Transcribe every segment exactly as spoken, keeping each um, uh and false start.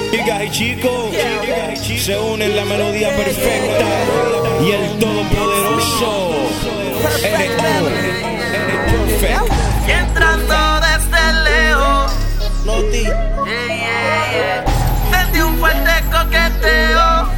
Chicas y chicos, se unen la melodía perfecta y el todopoderoso N O Perfect. Y entrando desde lejos, Noti. yeah, yeah, yeah, sentí un fuerte coqueteo.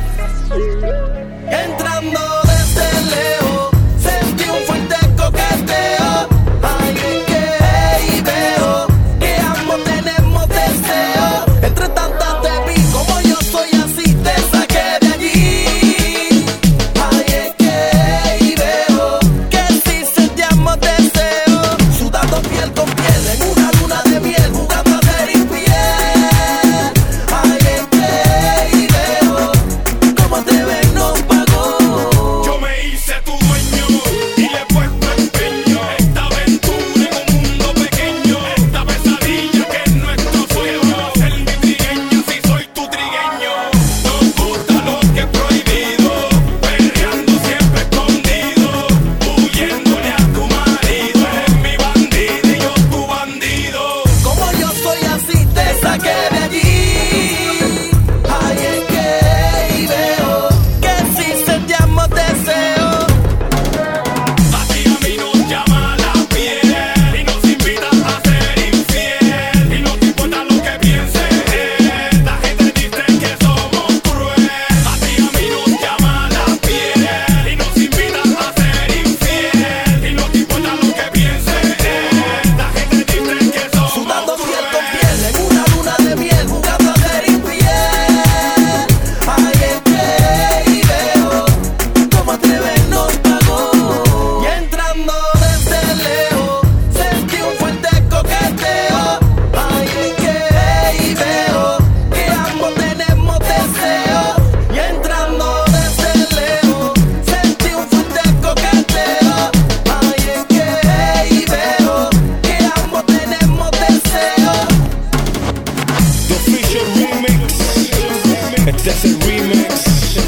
Entrando desde lejos, sentí un fuerte coqueteo. Ay, es que y veo que ambos tenemos deseo. Entre tantas te vi como yo soy así, te saqué de allí. Ay, es que y veo que sí sentíamos deseo. Sudando piel con piel en una luna de miel, jugando a ser infiel. Ay, es que y veo cómo te ven nos pagó. Yo me hice tu dueño y le he puesto empeño. Esta aventura en un mundo pequeño, esta pesadilla que es nuestro sueño. Ser mi trigueño si soy tu trigueño. Nos gusta lo que es prohibido, peleando siempre escondido, huyéndole a tu marido. Eres mi bandido y yo tu bandido. Como yo soy así, te saqué de allí. Ay, es que y veo que sí sentíamos deseo. A ti a mí nos llama la piel y nos invita a ser infiel. Y no te importa lo que piense él, la gente dice que somos cruel. A ti a mí nos llama la piel y nos invita a ser infiel. Y no te importa lo que piense él, la gente dice que somos Sudando piel con cruel. piel en una luna de miel, jugando a ser infiel. Ay, es que y veo cómo atrevernos pagó. Y entrando desde lejos, sentí un fuerte coqueteo. Ay, es que y veo que ambos tenemos deseo. Y entrando desde lejos, sentí un fuerte coqueteo. Ay, es que y veo que ambos tenemos deseo. The Official Remix. Este es el remix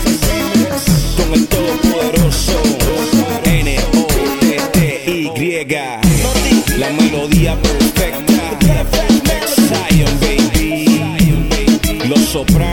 con el todopoderoso N O T T Y. La melodía perfecta. Zion, baby. Los Sopranos.